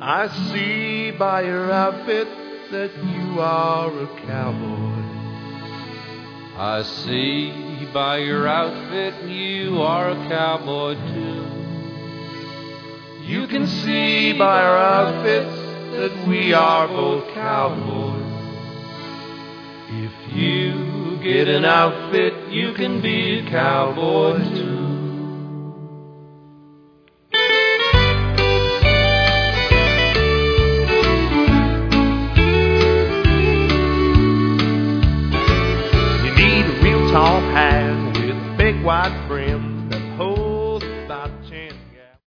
I see by your outfit that you are a cowboy. I see by your outfit you are a cowboy too. You can see by our outfits that we are both cowboys. If you get an outfit, you can be a cowboy too.